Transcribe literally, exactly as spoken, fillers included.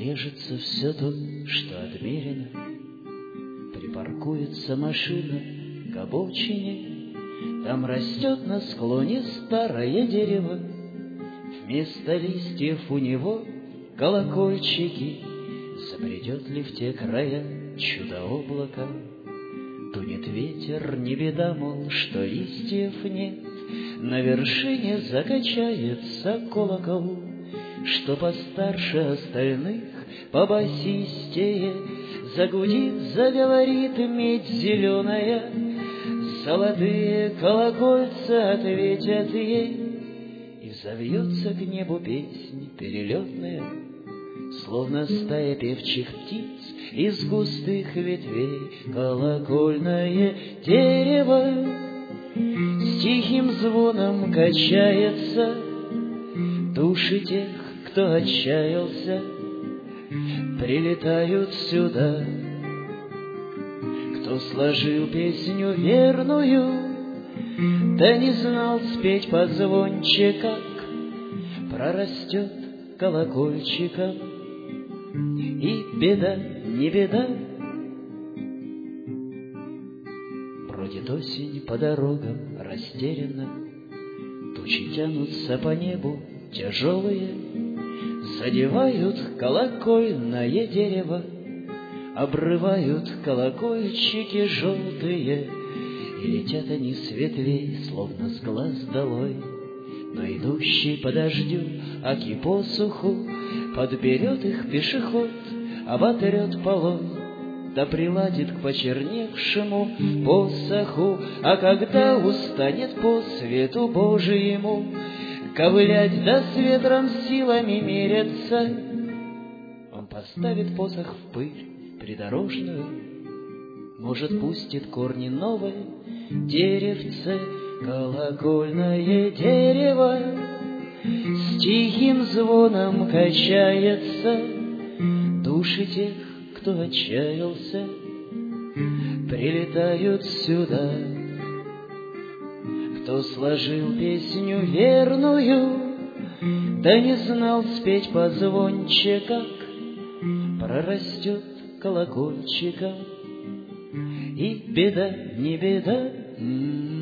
режется все то, что отмерено. Припаркуется машина к обочине, там растет на склоне старое дерево. Вместо листьев у него колокольчики. Забредет ли в те края чудо-облако? Дунет ветер, не беда, мол, что листьев нет. На вершине закачается колокол, что постарше остальных, побасистее. Загудит, заговорит медь зеленая, золотые колокольца ответят ей, и завьется к небу песнь перелетная, словно стая певчих птиц из густых ветвей. Колокольное дерево с тихим звоном качается, души тех, кто отчаялся, прилетают сюда. Кто сложил песню верную, да не знал спеть позвонче, как прорастет колокольчиком, и беда, не беда. Бродит осень по дорогам растерянно, тучи тянутся по небу тяжелые, задевают колокольное дерево, обрывают колокольчики желтые, и летят они с ветвей, словно с глаз долой. Но идущий по дождю, аки по суху, подберет их пешеход, оботрет полой, да приладит к почерневшему посоху. А когда устанет по свету Божиему ковылять, да с ветром силами меряться, он поставит посох в пыль придорожную, может, пустит корни новое деревце. Колокольное дерево с тихим звоном качается, души тех, кто отчаялся, прилетают сюда. Кто сложил песню верную, да не знал спеть позвонче, как прорастет колокольчиком, и беда, не беда.